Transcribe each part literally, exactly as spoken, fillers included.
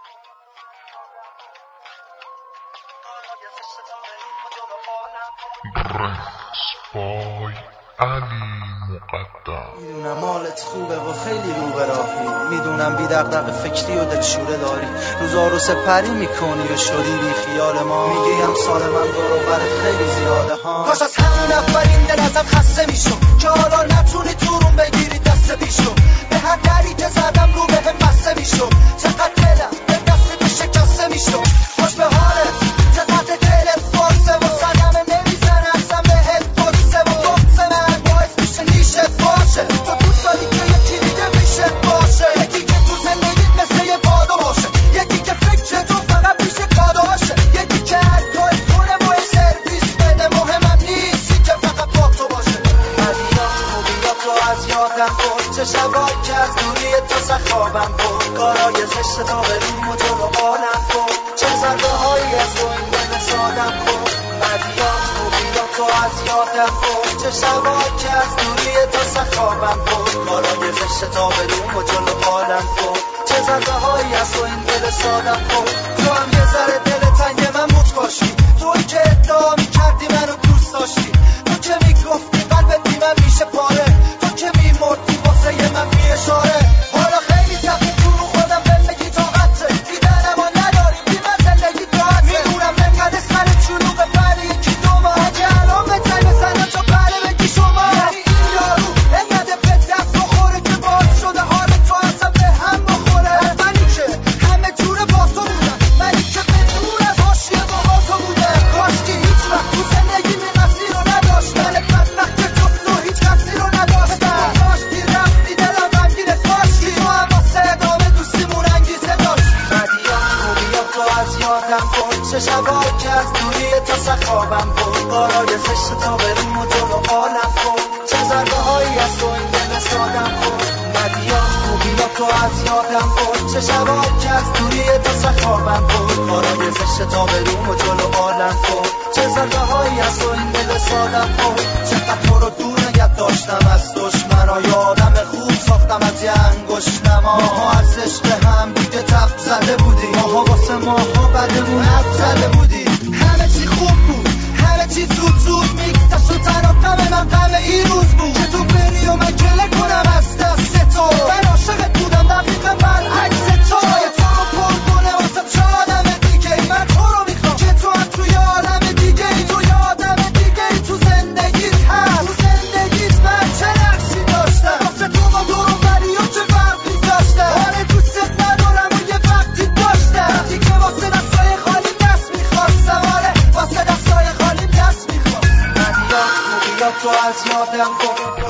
رسپای علی مقدم. میدونم مالت خوبه و خیلی رو به راهی، میدونم بی دغدغه فکری و دلشوره داری، روزا رو سپری میکنی و شدی بی خیال ما. میگی امسال من دور و برت خیلی زیاده ها، کاش از همون اولین دل ازم خسته میشم که حالا نتونی تو روم بگیری دست پیشو. به هر دری که زدم رو بهم بسته میشم، چقدر دلم به دست تو شکسته میشم. خوش به حالت چقدر دلت فارسه و صدمه نمیزنه اصلا بهت فارسه و لطفه من باعث میشه نیشت باشه. تو دوست داری که یکی دیگه میشت باشه، یکی که تو زندگیت مثل یه بادو باشه، یکی که فکر تو فقط پیش کاداشه، یکی که حتی کنه با یه سرویس بده. مهمم نیستی که فقط با تو باشه. هدیات خوبیات رو از یادم برد، چه شبایی که از دوری تو سخابم برد، کارای زشت تا به روم و جلو آلم برد، چه ضربه هایی از تو این دل سادم برد. هدیات خوبیات رو از یادم برد، چه شبایی که از دوری تو سخابم برد، کارای زشت تا به روم و جلو آلم برد، چه ضربه هایی از تو این دل سادم برد. تو هم یه ذره دل تنگ من موت باشی، توی که ادعا میکردی منو دوست داشتی، تو که میگفتی قلبت بی من میشه پاره، تو که میمردی واسه یه من بی اشاره. حالا خیلی سختی تو رو خودم بهم بگی طاقته، دیدنم و نداری بی من زندگی راحته. میدونم انقدر سرت شلوغه ولی یکی دو ماه اگه الان بهتر بزنم تا بله بگی شما. یعنی این یارو انقدر به دست بخوره که باعث شده حال تو اصلا به هم بخوره. منی که همه جوره با تو بودم، منی که بدون از حاشیه با تو بودم، کاش که هیچ وقت تو زندگی می مسیر رو نداشتم، بدبخت که جز تو هیچ کسی رو نداشتم. داشتی رفتی دلم غمگینه، کاشکی تو هم واسه ادامه دوستیمون انگیزه داشتی. هدیات خوبیات رو از یادم برد، چه شبایی که از دوری تو سخابم برد، کارای زشت تا به روم و جلو آلم برد، چه ضربه هایی از تو این دل سادم برد. هدیات خوبیات رو از یادم برد، چه شبایی که از دوری تو سخابم برد، کارای زشت تا به روم و جلو آلم برد، چه ضربه هایی از تو این دل سادم برد. چقدر تو رو دور نگه داشتم از دشمنا، یادم خوب ساختم از یه انگشت نما. ماها از عشق هم دیگه تف زده بودیم، ماها واسه ماها بدمون حرف زده بودیم. همه چی خوب بود، همه چی زود زود میگذشت و تنها غم من غم این روز بود که تو بری و من گله کنم از دست تو. من عاشقت بودم دقیقا برعکس تو، جای تو رو پر کنه واسه چه آدم دیگه ای. من تو رو میخوام که تو هم توی عالم دیگه ای، تو یه آدم دیگه ای تو زندگیت هست. تو زندگیت من چه نقشی داشتم واسه تو با دورو بری و چه فرقی داشتم. آره دوستت ندارم و یه وقتی داشتم وقتی که واسه دستای خالی دست میخواستم، آره واسه دستای خالی دست میخواستم. هدیات خوبیات رو از یادم برد،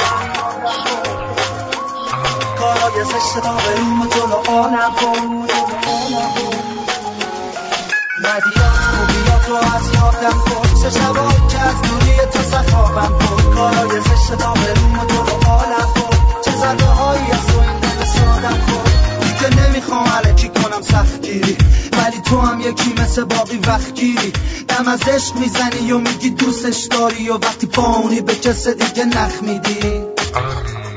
کارای زشت تا به روم و جلو آلم برد. هدیات خوبیات رو از یادم برد، چه شبایی که از دوری تو سخابم برد، کارای زشت تا به روم و جلو آلم برد، چه ضربه هایی از تو این دل سادم برد. دیگه نمیخوام علکی کنم سختگیری، ولی تو هم یکی مثل باقی وقت گیری، دم از عشق میزنی و میگی دوستش داری و وقتی با اونی به کس دیگه نخ میدی.